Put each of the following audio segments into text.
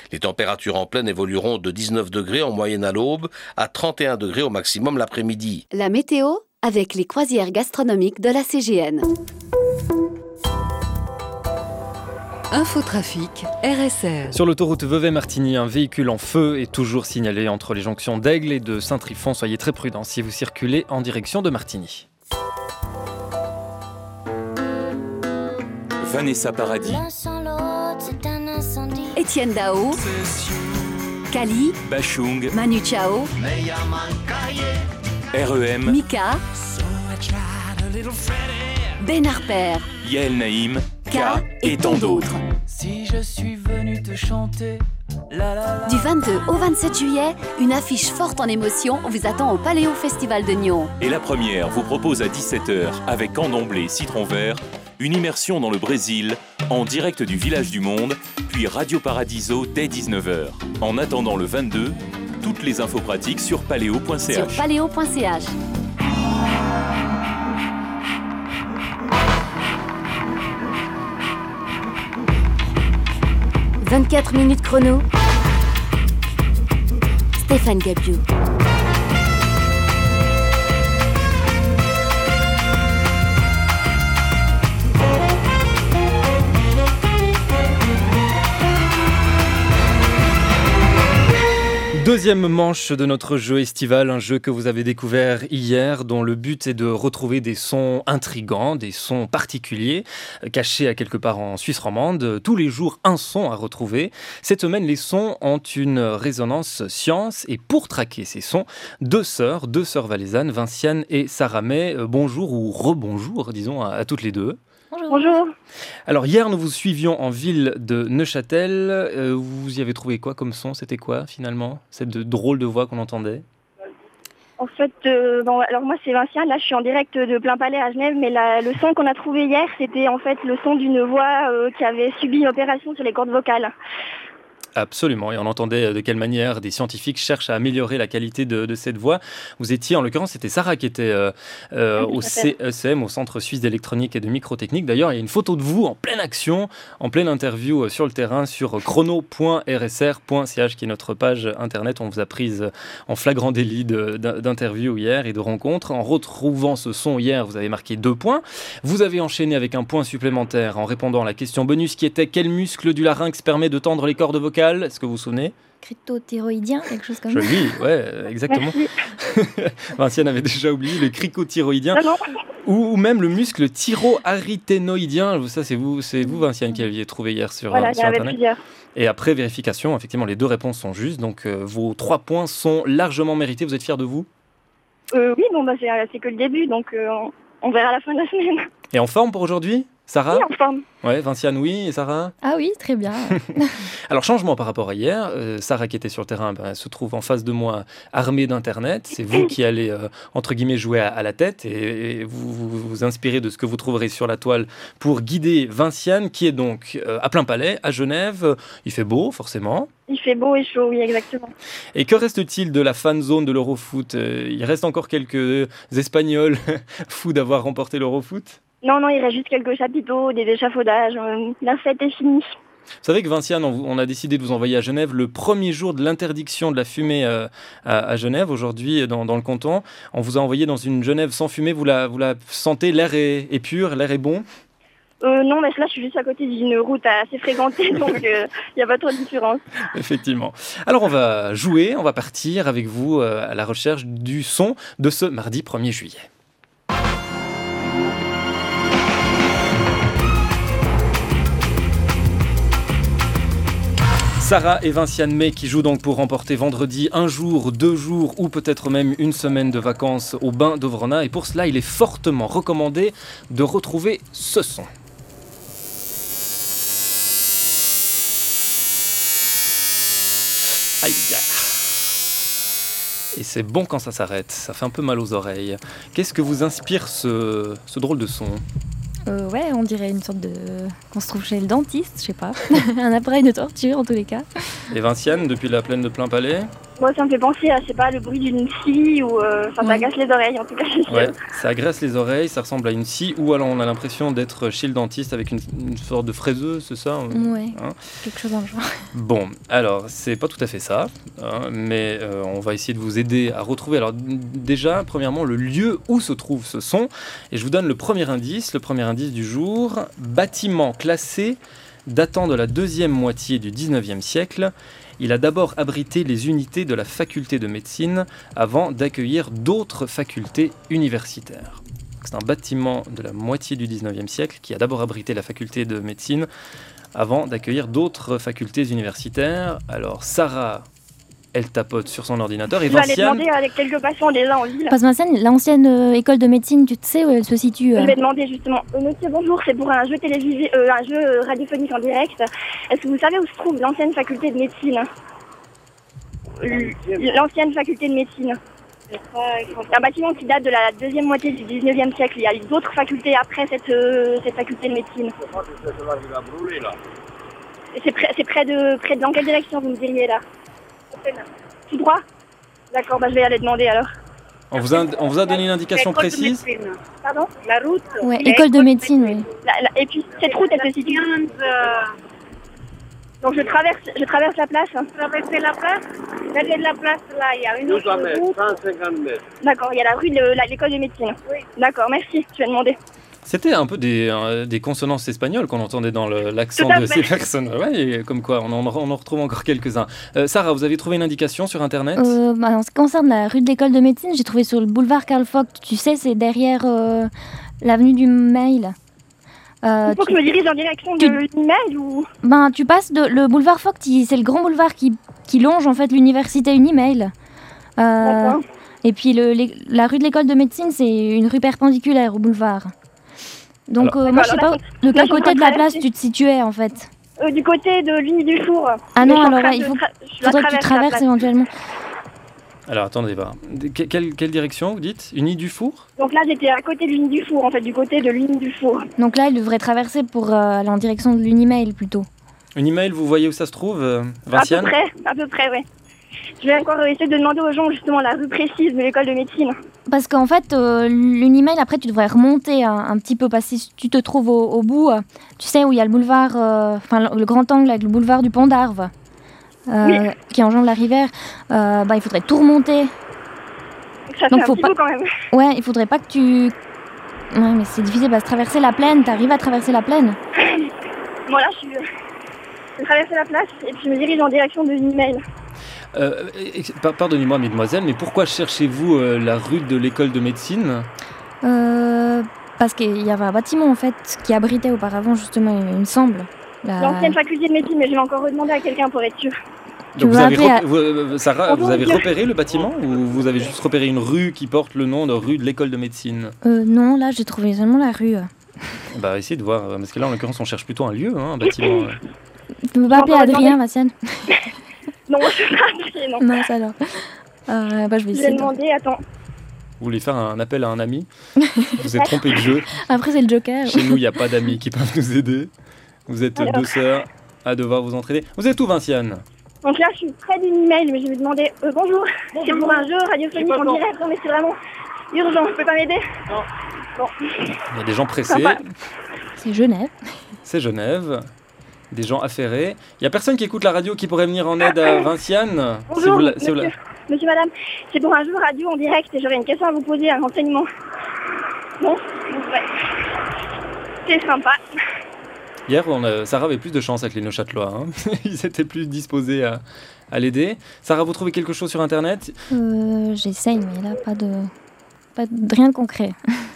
Les températures en plaine évolueront de 19 degrés en moyenne à l'aube à 31 degrés au maximum l'après-midi. La météo avec les croisières gastronomiques de la CGN. Infotrafic RSR. Sur l'autoroute Vevey-Martigny, un véhicule en feu est toujours signalé entre les jonctions d'Aigle et de Saint-Trifon. Soyez très prudents si vous circulez en direction de Martigny. Vanessa Paradis, Étienne Dao, Kali, Bachung, Manu Chao, REM, Mika, Ben Harper, Yael Naïm, K et tant d'autres. Si je suis venu te chanter, la la la. Du 22 au 27 juillet, une affiche forte en émotion vous attend au Paléo Festival de Nyon. Et la première vous propose à 17h, avec candomblé citron vert, une immersion dans le Brésil, en direct du Village du Monde, puis Radio Paradiso dès 19h. En attendant le 22, toutes les infos pratiques sur paléo.ch. Sur paléo.ch. « 24 minutes chrono » Stéphane Gabiou. Deuxième manche de notre jeu estival, un jeu que vous avez découvert hier, dont le but est de retrouver des sons intrigants, des sons particuliers, cachés à quelque part en Suisse romande. Tous les jours, un son à retrouver. Cette semaine, les sons ont une résonance science. Et pour traquer ces sons, deux sœurs valaisannes, Vinciane et Sarah May. Bonjour ou rebonjour, disons, à toutes les deux. Bonjour. Alors hier, nous vous suivions en ville de Neuchâtel. Vous y avez trouvé quoi comme son ? C'était quoi finalement, cette drôle de voix qu'on entendait ? En fait, alors moi c'est Vinciane, là je suis en direct de Plein Palais à Genève, mais le son qu'on a trouvé hier, c'était en fait le son d'une voix qui avait subi une opération sur les cordes vocales. Absolument, et on entendait de quelle manière des scientifiques cherchent à améliorer la qualité de cette voix. Vous étiez, en l'occurrence, c'était Sarah qui était au CECM, au Centre Suisse d'électronique et de microtechnique. D'ailleurs, il y a une photo de vous en pleine action, en pleine interview sur le terrain sur chrono.rsr.ch, qui est notre page internet. On vous a prise en flagrant délit d'interview hier et de rencontre. En retrouvant ce son hier, vous avez marqué 2 points. Vous avez enchaîné avec un point supplémentaire en répondant à la question bonus qui était: quel muscle du larynx permet de tendre les cordes vocales ? Est-ce que vous vous souvenez ? Cricothyroïdien, quelque chose comme ça. Joli, ouais, exactement. Vinciane avait déjà oublié le cricothyroïdien. Ou même le muscle thyroarythénoïdien. Ça, c'est vous, Vinciane, qui l'aviez trouvé hier sur Internet. Plusieurs. Et après vérification, effectivement, les 2 réponses sont justes. Donc, vos 3 points sont largement mérités. Vous êtes fiers de vous ? Oui, c'est que le début, donc on verra à la fin de la semaine. Et en forme pour aujourd'hui ? Sarah ? Oui, en forme. Ouais, Vinciane, oui, et Sarah ? Ah oui, très bien. Alors, changement par rapport à hier. Sarah, qui était sur le terrain, se trouve en face de moi, armée d'Internet. C'est vous qui allez, entre guillemets, jouer à la tête et vous inspirez de ce que vous trouverez sur la toile pour guider Vinciane, qui est donc à Plein Palais, à Genève. Il fait beau, forcément. Il fait beau et chaud, oui, exactement. Et que reste-t-il de la fan zone de l'Eurofoot ? Il reste encore quelques Espagnols fous d'avoir remporté l'Eurofoot ? Non, il reste juste quelques chapiteaux, des échafaudages. La fête est finie. Vous savez que Vinciane, on a décidé de vous envoyer à Genève le premier jour de l'interdiction de la fumée à Genève, aujourd'hui dans le canton. On vous a envoyé dans une Genève sans fumée. Vous la sentez ? L'air est pur, l'air est bon ? Non, mais là, je suis juste à côté d'une route assez fréquentée, donc il n'y a pas trop de différence. Effectivement. Alors, on va jouer, on va partir avec vous à la recherche du son de ce mardi 1er juillet. Sarah et Vinciane May qui jouent donc pour remporter vendredi 1 jour, 2 jours ou peut-être même une semaine de vacances au Bain d'Ovrona. Et pour cela, il est fortement recommandé de retrouver ce son. Aïe. Et c'est bon quand ça s'arrête, ça fait un peu mal aux oreilles. Qu'est-ce que vous inspire ce drôle de son ? Ouais, on dirait une sorte de... qu'on se trouve chez le dentiste, je sais pas. Un appareil de torture en tous les cas. Et Vinciane, depuis la plaine de Plein Palais ? Moi, ça me fait penser à, je sais pas, le bruit d'une scie ou ça agace les oreilles en tout cas. Ouais, ça agresse les oreilles, ça ressemble à une scie ou alors on a l'impression d'être chez le dentiste avec une sorte de fraiseuse, c'est ça Ouais, quelque chose dans le genre. Bon, alors c'est pas tout à fait ça, mais on va essayer de vous aider à retrouver. Alors déjà, premièrement, le lieu où se trouve ce son. Et je vous donne le premier indice du jour. Bâtiment classé datant de la deuxième moitié du 19e siècle. Il a d'abord abrité les unités de la faculté de médecine avant d'accueillir d'autres facultés universitaires. C'est un bâtiment de la moitié du 19e siècle qui a d'abord abrité la faculté de médecine avant d'accueillir d'autres facultés universitaires. Alors Sarah, elle tapote sur son ordinateur et Je vais aller Vinciane... demander avec quelques patients déjà en ville. Parce que l'ancienne école de médecine, tu sais où elle se situe Je vais demander justement, monsieur bonjour, c'est pour un jeu télévisé, un jeu radiophonique en direct. Est-ce que vous savez où se trouve l'ancienne faculté de médecine? L'ancienne faculté de médecine. C'est un bâtiment qui date de la deuxième moitié du 19e siècle. Il y a eu d'autres facultés après cette faculté de médecine. Et c'est près de dans quelle direction vous me diriez là? Tout droit? D'accord, je vais aller demander alors. On vous a donné une indication précise? Pardon? La route? Ouais, école de médecine, oui. Et puis cette route, elle se situe. Donc je traverse la place. Traverser la place? Derrière la place, là, il y a une autre route. 150 mètres. D'accord, il y a la rue de l'école de médecine. Oui. D'accord, merci, je vais demander. C'était un peu des consonances espagnoles qu'on entendait dans l'accent de ces personnes. Ouais, comme quoi, on en retrouve encore quelques-uns. Sarah, vous avez trouvé une indication sur Internet? En ce qui concerne la rue de l'école de médecine, j'ai trouvé sur le boulevard Karl Vogt. Tu sais, c'est derrière l'avenue du Mail. Il faut que je me dirige en direction de l'email ou... Tu passes le boulevard Vogt, c'est le grand boulevard qui longe en fait l'université Unimail. D'accord. Et puis la rue de l'école de médecine, c'est une rue perpendiculaire au boulevard. Donc moi je sais pas de quel côté de la place tu te situais en fait. Du côté de l'Uni du Four. Ah non, alors il faudrait que tu traverses éventuellement. Alors attendez voir. Quelle direction vous dites? Uni du Four? Donc là j'étais à côté de l'Uni du Four, en fait, du côté de l'Uni du Four. Donc là il devrait traverser pour aller en direction de l'Unimail plutôt. Unimail, vous voyez où ça se trouve, Vinciane? À peu près, oui. Je vais encore essayer de demander aux gens justement la rue précise de l'école de médecine. Parce qu'en fait, l'Unimail, après, tu devrais remonter un petit peu, parce que si tu te trouves au bout, tu sais, où il y a le boulevard, le grand angle avec le boulevard du Pont d'Arve, qui enjambe la rivière, il faudrait tout remonter. Ça fait un petit bout quand même. Ouais, il faudrait pas que tu... Ouais, mais c'est difficile, traverser la plaine, t'arrives à traverser la plaine? Voilà, je traverse la place et puis je me dirige en direction de l'Unimail. Pardonnez-moi, mesdemoiselles, mais pourquoi cherchez-vous la rue de l'école de médecine? Parce qu'il y avait un bâtiment en fait qui abritait auparavant justement, il me semble. L'ancienne faculté de médecine, mais je vais encore redemander à quelqu'un pour être sûr. Donc Sarah, vous avez repéré le bâtiment ou vous avez juste repéré une rue qui porte le nom de rue de l'école de médecine? Non, là j'ai trouvé seulement la rue. Essayez de voir, parce que là en l'occurrence on cherche plutôt un lieu, un bâtiment. Tu peux pas appeler Adrien, Vinciane? Non, je ne peux pas appeler, non. Non, ça alors. Je vais essayer. Je vais demander, attends. Vous voulez faire un appel à un ami? Vous êtes trompé de jeu. Après, c'est le Joker. Chez nous, il n'y a pas d'amis qui peuvent nous aider. Vous êtes deux sœurs à devoir vous entraider. Vous êtes où, Vinciane? Donc là, je suis près d'une email, mais je vais demander bonjour. C'est pour un jeu radiophonique en direct. Non, mais c'est vraiment urgent. Vous pouvez pas m'aider? Non. Bon. Il y a des gens pressés. Sympa. C'est Genève. C'est Genève. Des gens affairés. Il n'y a personne qui écoute la radio qui pourrait venir en aide à Vinciane? Bonjour, monsieur, madame. C'est pour un jeu radio en direct et j'aurais une question à vous poser, un renseignement. Bon, ouais. C'est sympa. Hier, Sarah avait plus de chance avec les Neuchâtelois. Ils étaient plus disposés à l'aider. Sarah, vous trouvez quelque chose sur Internet? J'essaye, mais là, pas de rien de concret.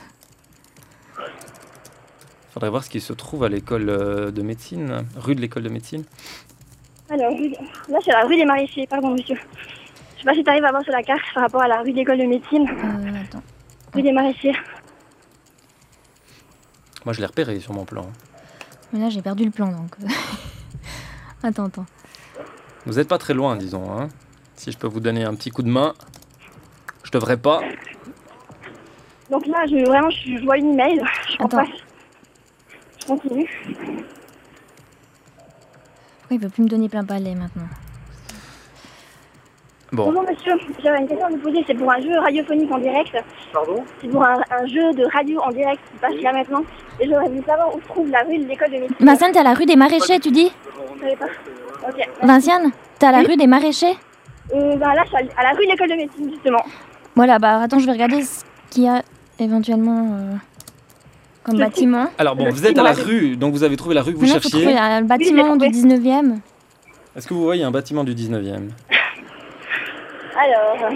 Faudrait voir ce qui se trouve à l'école de médecine, rue de l'école de médecine. Alors, là, c'est la rue des Maraîchers, pardon, monsieur. Je sais pas si tu arrives à voir sur la carte par rapport à la rue de l'école de médecine. Attends. Rue des Maraîchers. Moi, je l'ai repéré sur mon plan. Mais là, j'ai perdu le plan, donc... Attends. Vous n'êtes pas très loin, disons. Hein. Si je peux vous donner un petit coup de main, je devrais pas. Donc là, je vois une email. Attends. Je continue. Pourquoi il veut plus me donner plein palais maintenant? Bon. Bonjour monsieur, j'avais une question à vous poser, c'est pour un jeu radiophonique en direct. Pardon? C'est pour un jeu de radio en direct qui passe là maintenant. Et j'aurais voulu savoir où se trouve la rue de l'école de médecine. Vinciane, t'es à la rue des Maraîchers, tu dis? Vous savez pas? Ok. Vinciane, t'es à la rue des Maraîchers? Là, je suis à la rue de l'école de médecine, justement. Voilà, bah attends, je vais regarder ce qu'il y a éventuellement comme bâtiment. Alors bon, vous êtes à la rue, donc vous avez trouvé la rue que vous Maintenant, faut cherchiez. trouver le bâtiment du 19e. Est-ce que vous voyez un bâtiment du 19e? Alors...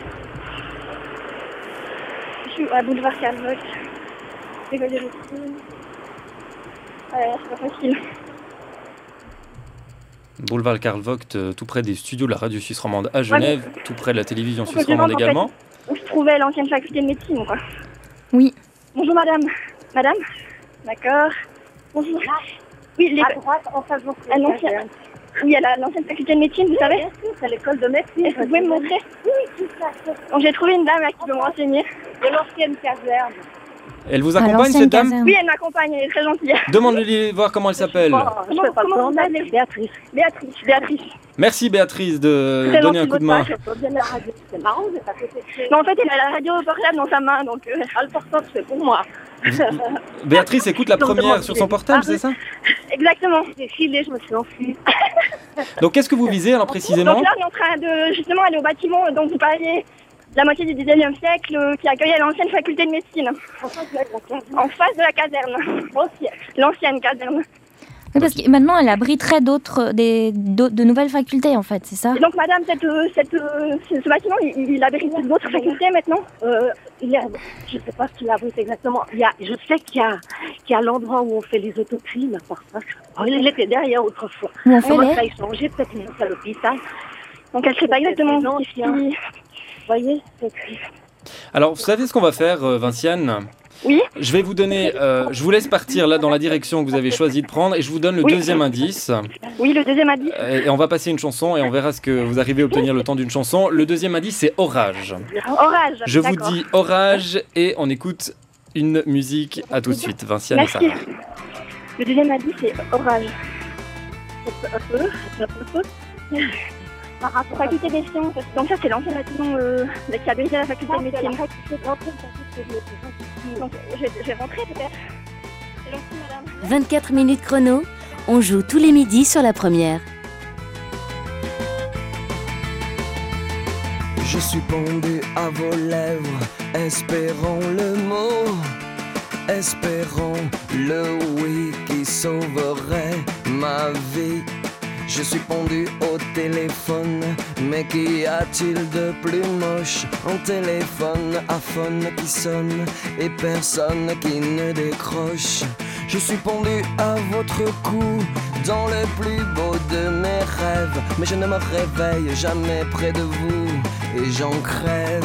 je suis à boulevard Karl Vogt. L'école de médecine. C'est pas facile. Boulevard Karl Vogt, tout près des studios de la radio suisse romande à Genève, tout près de la télévision suisse romande également. Où se trouvait l'ancienne faculté de médecine, quoi. Oui. Bonjour madame. Madame? D'accord. Bonjour. Oui, à droite, en face de votre l'ancienne. Oui, à l'ancienne faculté de médecine, vous savez? C'est l'école de médecine. Est-ce que vous pouvez me montrer? Oui, tout à fait. Donc j'ai trouvé une dame là qui peut me renseigner. De l'ancienne caserne. Elle vous accompagne, cette dame? Oui, elle m'accompagne, elle est très gentille. Demandez-lui voir comment elle s'appelle. Je ne peux pas le prendre, Béatrice. Béatrice. Merci Béatrice de Très donner un gentil, coup de main. C'est marrant, vous êtes à côté de chez... Non, en fait, elle a la radio portable dans sa main, donc... le portable, c'est pour moi. Béatrice écoute la première sur son portable, c'est ça? Exactement. J'ai filé, je me suis enfuie. Donc qu'est-ce que vous visez alors précisément? Donc là, on est en train de justement aller au bâtiment dont vous parliez, la moitié du 19e siècle, qui accueillait l'ancienne faculté de médecine. En face de la caserne. L'ancienne caserne. Oui, parce que maintenant, elle abriterait de nouvelles facultés, en fait, c'est ça? Et donc, madame, ce bâtiment, il abrite d'autres facultés maintenant? Je ne sais pas ce qu'il abrite exactement. Je sais qu'il y a l'endroit où on fait les autocrines. Il était derrière autrefois. Où on fait ça a changé, peut-être une à l'hôpital. Donc, elle ne sait pas exactement ce qui... Vous voyez, c'est... Alors, vous savez ce qu'on va faire, Vinciane? Oui. Je vais vous donner, je vous laisse partir là dans la direction que vous avez choisi de prendre et je vous donne le deuxième indice. Oui, le deuxième indice. Et on va passer une chanson et on verra ce que vous arrivez à obtenir le temps d'une chanson. Le deuxième indice, c'est orage. Orage. Je vous dis orage et on écoute une musique. À tout de suite, Vinciane et Sarah. Le deuxième indice, c'est orage. Faculté des sciences. Donc ça, c'est l'ancien bâtiment qui abritait la faculté de médecine. Donc, je vais rentrer peut-être. C'est gentil, madame. 24 minutes chrono, on joue tous les midis sur la première. Je suis pendu à vos lèvres, espérant le mot, espérant le oui qui sauverait ma vie. Je suis pendu au téléphone, mais qu'y a-t-il de plus moche? Un téléphone à phone qui sonne et personne qui ne décroche. Je suis pendu à votre cou, dans le plus beau de mes rêves, mais je ne me réveille jamais près de vous et j'en crève.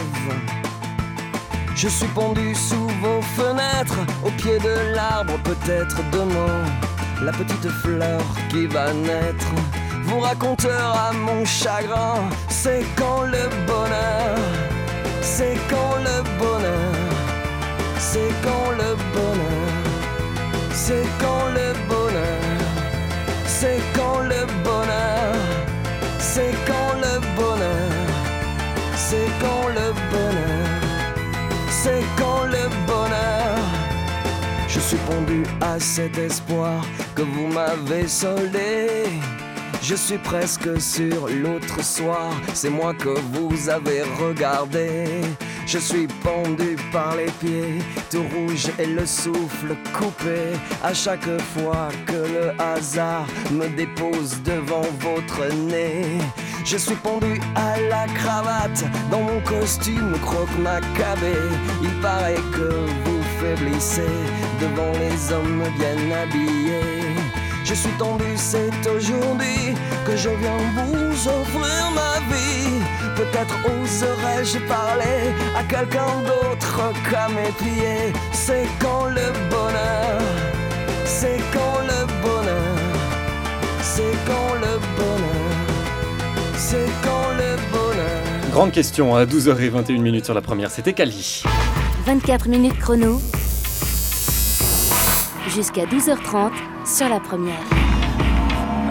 Je suis pendu sous vos fenêtres, au pied de l'arbre, peut-être demain la petite fleur qui va naître vous racontera mon chagrin. C'est quand le bonheur, c'est quand le bonheur, c'est quand le bonheur, c'est quand le bonheur, c'est quand le bonheur, c'est quand le bonheur, c'est quand le bonheur, c'est quand le bonheur. Je suis pendu à cet espoir que vous m'avez soldé. Je suis presque sur l'autre soir, c'est moi que vous avez regardé. Je suis pendu par les pieds, tout rouge et le souffle coupé. À chaque fois que le hasard me dépose devant votre nez. Je suis pendu à la cravate, dans mon costume croque-macabé. Il paraît que vous faiblissez devant les hommes bien habillés. Je suis tendu, c'est aujourd'hui que je viens vous offrir ma vie. Peut-être oserais-je parler à quelqu'un d'autre qu'à mes pieds. C'est quand le bonheur, c'est quand le bonheur, c'est quand le bonheur, c'est quand le bonheur. Grande question à 12h21 sur la première, c'était Kali. 24 minutes chrono, jusqu'à 12h30 sur la première.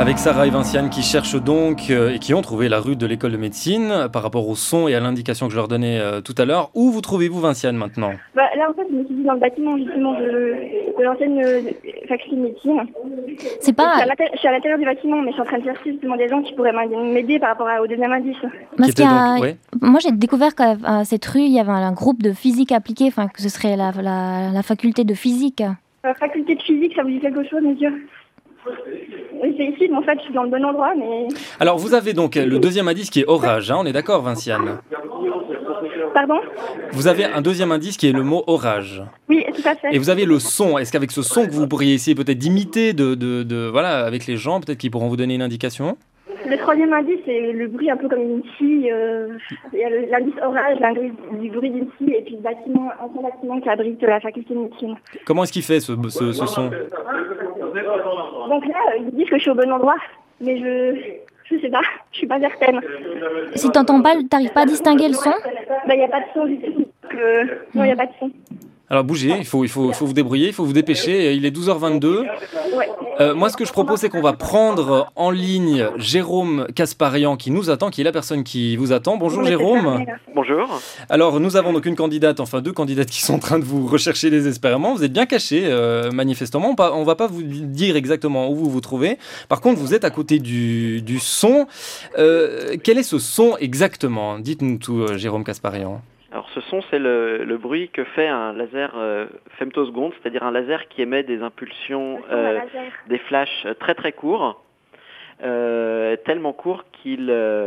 Avec Sarah et Vinciane qui cherchent donc et qui ont trouvé la rue de l'école de médecine par rapport au son et à l'indication que je leur donnais tout à l'heure. Où vous trouvez-vous Vinciane maintenant ? Là, en fait, je me suis dit dans le bâtiment justement de l'ancienne faculté de médecine. C'est pas... Je suis à l'intérieur du bâtiment, mais je suis en train de chercher justement des gens qui pourraient m'aider par rapport au deuxième indice. Parce moi, j'ai découvert qu'à cette rue, il y avait un groupe de physique appliquée, enfin que ce serait la faculté de physique. La faculté de physique, ça vous dit quelque chose, monsieur ? Oui, c'est ici, mais en fait, je suis dans le bon endroit, mais... Alors, vous avez donc le deuxième indice qui est orage, hein, on est d'accord, Vinciane ? Pardon ? Vous avez un deuxième indice qui est le mot orage. Oui, tout à fait. Et vous avez le son. Est-ce qu'avec ce son que vous pourriez essayer peut-être d'imiter voilà, avec les gens, peut-être qu'ils pourront vous donner une indication ? Le troisième indice, c'est le bruit un peu comme une scie. Il y a l'indice orage, l'indice du bruit d'une scie, et puis le bâtiment, un bâtiment qui abrite la faculté de médecine. Comment est-ce qu'il fait ce son ? Donc là, ils disent que je suis au bon endroit, mais je sais pas, je suis pas certaine. Si t'entends pas, t'arrives pas à distinguer le son ? Il n'y a pas de son du tout. Non, il n'y a pas de son. Alors bougez, il faut vous débrouiller, il faut vous dépêcher. Il est 12h22. Ouais. Moi, ce que je propose, c'est qu'on va prendre en ligne Jérôme Kasparian qui nous attend, qui est la personne qui vous attend. Bonjour Jérôme. Bonjour. Alors, nous avons donc deux candidates qui sont en train de vous rechercher désespérément. Vous êtes bien cachés, manifestement. On va pas vous dire exactement où vous vous trouvez. Par contre, vous êtes à côté du son. Quel est ce son exactement ? Dites-nous tout, Jérôme Kasparian. Alors ce son, c'est le bruit que fait un laser femtoseconde, c'est-à-dire un laser qui émet des impulsions, des flashs très très courts, tellement courts qu'ils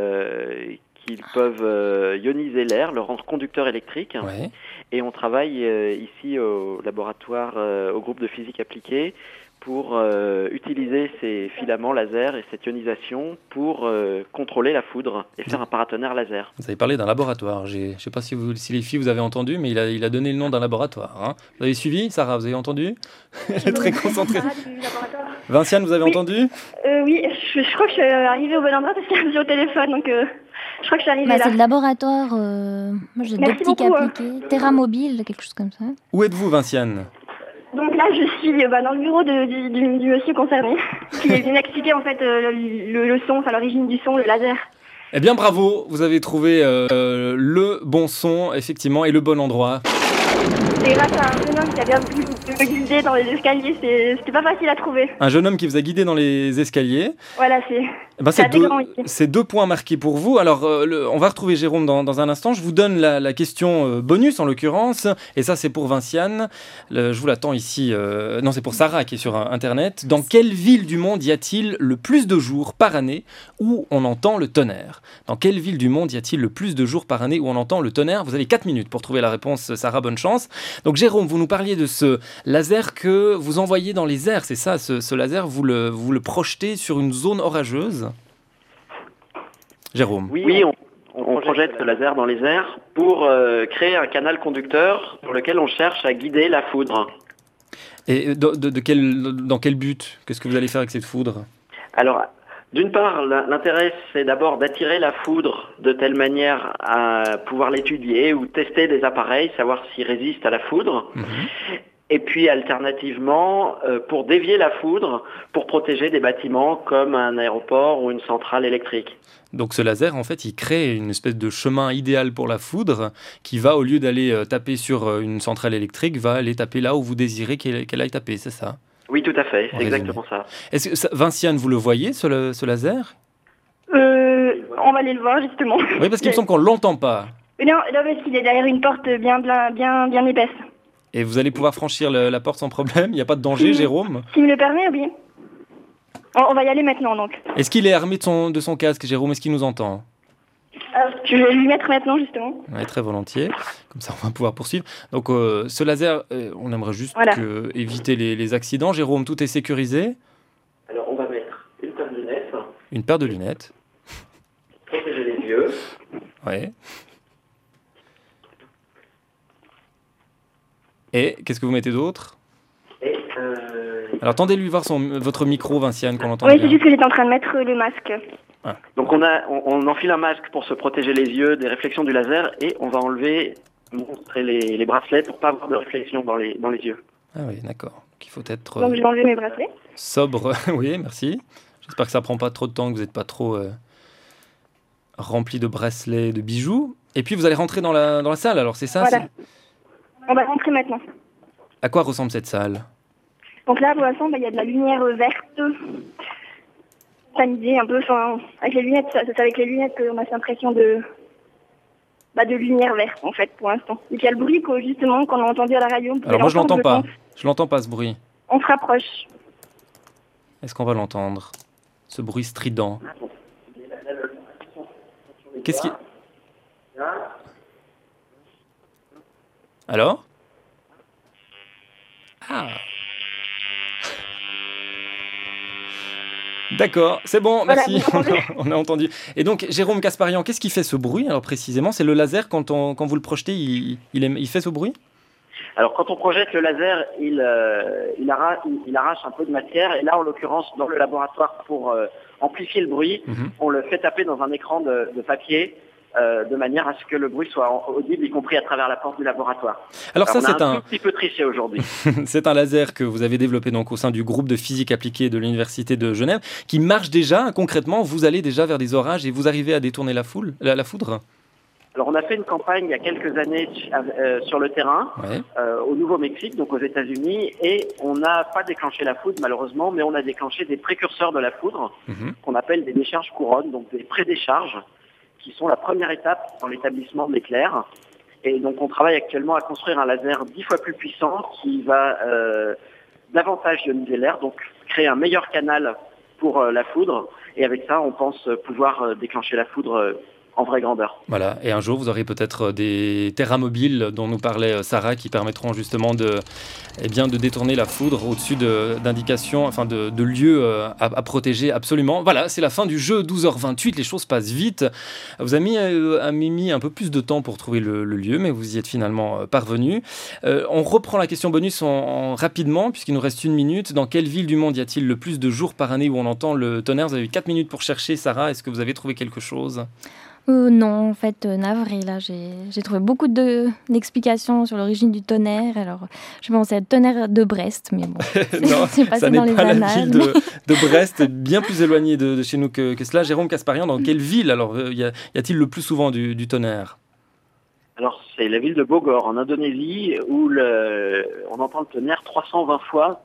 peuvent ioniser l'air, le rendre conducteur électrique. Ouais. Et on travaille ici au laboratoire, au groupe de physique appliquée, pour utiliser ces filaments laser et cette ionisation pour contrôler la foudre et faire un paratonnerre laser. Vous avez parlé d'un laboratoire. Je ne sais pas si les filles vous avez entendu, mais il a donné le nom d'un laboratoire. Hein. Vous avez suivi, Sarah ? Vous avez entendu ? Elle est très concentrée. Vinciane, vous avez entendu ? Oui, je crois que je suis arrivée au bon endroit parce qu'elle est au téléphone, donc je crois que je suis arrivée là. C'est le laboratoire, moi j'ai d'optique appliquée, Terra Mobile, quelque chose comme ça. Où êtes-vous, Vinciane ? Donc là, je suis dans le bureau du monsieur concerné, qui est venu expliquer en fait le son, enfin l'origine du son, le laser. Eh bien, bravo, vous avez trouvé le bon son, effectivement, et le bon endroit. C'est grâce à un jeune homme qui a bien pu me guider dans les escaliers, c'était pas facile à trouver. Un jeune homme qui vous a guidé dans les escaliers. Voilà, c'est 2 points marqués pour vous. Alors, on va retrouver Jérôme dans un instant. Je vous donne la question bonus, en l'occurrence. Et ça, c'est pour Vinciane. Je vous l'attends ici. Non, c'est pour Sarah qui est sur Internet. Dans quelle ville du monde y a-t-il le plus de jours par année où on entend le tonnerre ? Dans quelle ville du monde y a-t-il le plus de jours par année où on entend le tonnerre ? Vous avez 4 minutes pour trouver la réponse, Sarah. Bonne chance. Donc, Jérôme, vous nous parliez de ce laser que vous envoyez dans les airs. C'est ça, ce laser, vous le projetez sur une zone orageuse ? Jérôme. Oui, on projette ce laser dans les airs pour créer un canal conducteur sur lequel on cherche à guider la foudre. Et dans quel but ? Qu'est-ce que vous allez faire avec cette foudre ? Alors, d'une part, l'intérêt, c'est d'abord d'attirer la foudre de telle manière à pouvoir l'étudier ou tester des appareils, savoir s'ils résistent à la foudre. Mmh. Et puis, alternativement, pour dévier la foudre, pour protéger des bâtiments comme un aéroport ou une centrale électrique. Donc ce laser, en fait, il crée une espèce de chemin idéal pour la foudre qui va, au lieu d'aller taper sur une centrale électrique, va aller taper là où vous désirez qu'elle aille taper, c'est ça ? Oui, tout à fait, c'est exactement ça. Est-ce que Vinciane, vous le voyez, ce laser ? On va aller le voir, justement. Oui, parce qu'il me semble qu'on ne l'entend pas. Non, parce qu'il est derrière une porte bien épaisse. Et vous allez pouvoir franchir la porte sans problème ? Il n'y a pas de danger, Jérôme ? S'il me le permet, oui. On va y aller maintenant, donc. Est-ce qu'il est armé de son casque, Jérôme ? Est-ce qu'il nous entend ? Je vais lui mettre maintenant, justement. Oui, très volontiers. Comme ça, on va pouvoir poursuivre. Donc, ce laser, on aimerait juste éviter les accidents. Jérôme, tout est sécurisé ? Alors, on va mettre une paire de lunettes. Une paire de lunettes. Protéger les yeux. Oui. Et qu'est-ce que vous mettez d'autre ? Alors, tendez-lui voir votre micro, Vinciane, qu'on entend bien. Oui, c'est juste que j'étais en train de mettre le masque. Ah. Donc, on enfile un masque pour se protéger les yeux des réflexions du laser et on va montrer les bracelets pour ne pas avoir de réflexion dans les yeux. Ah oui, d'accord. Donc, il faut être... Donc, je vais enlever mes bracelets. Sobre, oui, merci. J'espère que ça prend pas trop de temps, que vous n'êtes pas trop rempli de bracelets, de bijoux. Et puis vous allez rentrer dans la salle, alors c'est ça? Voilà. On va rentrer maintenant. À quoi ressemble cette salle? Donc là, pour l'instant, il y a de la lumière verte, tamisée un peu, avec les lunettes, c'est avec les lunettes qu'on a cette impression de lumière verte, en fait, pour l'instant. Et puis il y a le bruit, justement, qu'on a entendu à la radio. Alors moi, je l'entends pas. Je l'entends pas, ce bruit. On se rapproche. Est-ce qu'on va l'entendre? Ce bruit strident. Qu'est-ce qui... Alors? Ah. D'accord, c'est bon, merci, voilà, on a entendu. Et donc, Jérôme Kasparian, qu'est-ce qui fait ce bruit, alors précisément? C'est le laser, quand vous le projetez, il fait ce bruit? Alors, quand on projette le laser, il arrache un peu de matière. Et là, en l'occurrence, dans le laboratoire, pour amplifier le bruit, on le fait taper dans un écran de papier, de manière à ce que le bruit soit audible, y compris à travers la porte du laboratoire. Alors ça, c'est un tout petit peu triché aujourd'hui. C'est un laser que vous avez développé donc au sein du groupe de physique appliquée de l'Université de Genève, qui marche déjà, concrètement, vous allez déjà vers des orages et vous arrivez à détourner la foudre? Alors on a fait une campagne il y a quelques années sur le terrain, au Nouveau-Mexique, donc aux États-Unis, et on n'a pas déclenché la foudre malheureusement, mais on a déclenché des précurseurs de la foudre, qu'on appelle des décharges couronnes, donc des pré-décharges, qui sont la première étape dans l'établissement de l'éclair. Et donc on travaille actuellement à construire un laser 10 fois plus puissant qui va davantage ioniser l'air, donc créer un meilleur canal pour la foudre. Et avec ça, on pense pouvoir déclencher la foudre en vraie grandeur. Voilà, et un jour vous aurez peut-être des terramobiles dont nous parlait Sarah qui permettront justement de détourner la foudre au-dessus d'indications, enfin de lieux à protéger absolument. Voilà, c'est la fin du jeu, 12h28, les choses passent vite. Vous avez mis un peu plus de temps pour trouver le lieu, mais vous y êtes finalement parvenu. On reprend la question bonus rapidement, puisqu'il nous reste 1 minute. Dans quelle ville du monde y a-t-il le plus de jours par année où on entend le tonnerre? Vous avez eu 4 minutes pour chercher, Sarah. Est-ce que vous avez trouvé quelque chose? Non, en fait, navré, là, j'ai trouvé beaucoup d'explications sur l'origine du tonnerre. Alors, je pensais à tonnerre de Brest, mais bon, non, c'est passé ça dans n'est les pas annales. la ville de Brest, bien plus éloignée de chez nous que cela. Jérôme Kasparian, dans quelle ville alors y a-t-il le plus souvent du tonnerre? Alors, c'est la ville de Bogor, en Indonésie, où on entend le tonnerre 320 fois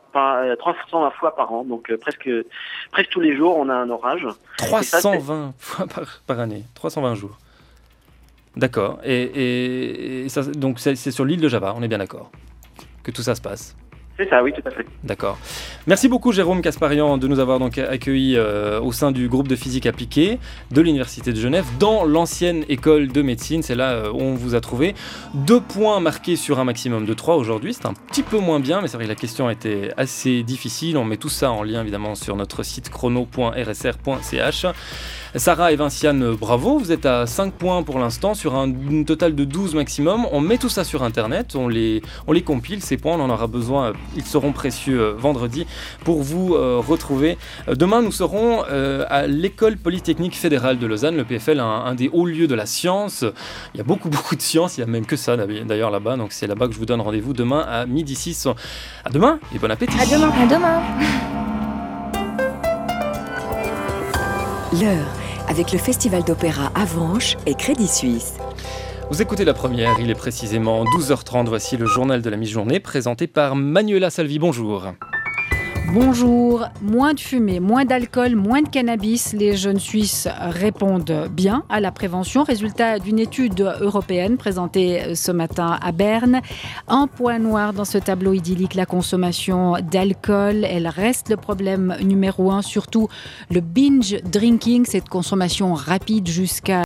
par an. Donc, presque tous les jours, on a un orage. 320 fois par année, 320 jours. D'accord. Et ça, donc, c'est sur l'île de Java, on est bien d'accord que tout ça se passe? C'est ça, oui, tout à fait. D'accord. Merci beaucoup, Jérôme Kasparian, de nous avoir donc accueillis au sein du groupe de physique appliquée de l'Université de Genève, dans l'ancienne école de médecine. C'est là où on vous a trouvé. 2 points marqués sur un maximum de 3 aujourd'hui. C'est un petit peu moins bien, mais c'est vrai que la question était assez difficile. On met tout ça en lien, évidemment, sur notre site chrono.rsr.ch. Sarah et Vinciane, bravo, vous êtes à 5 points pour l'instant sur un total de 12 maximum. On met tout ça sur internet, on les compile, ces points, on en aura besoin, ils seront précieux vendredi pour vous retrouver. Demain, nous serons à l'École Polytechnique Fédérale de Lausanne, le PFL, un des hauts lieux de la science. Il y a beaucoup de science, il y a même que ça d'ailleurs là-bas, donc c'est là-bas que je vous donne rendez-vous demain à 12h06. À demain et bon appétit. À demain. À demain. L'heure, avec le Festival d'Opéra Avanches et Crédit Suisse. Vous écoutez La Première, il est précisément 12h30. Voici le journal de la mi-journée présenté par Manuela Salvi. Bonjour. Bonjour, moins de fumée, moins d'alcool, moins de cannabis. Les jeunes Suisses répondent bien à la prévention. Résultat d'une étude européenne présentée ce matin à Berne. Un point noir dans ce tableau idyllique, la consommation d'alcool. Elle reste le problème numéro 1, surtout le binge drinking, cette consommation rapide jusqu'à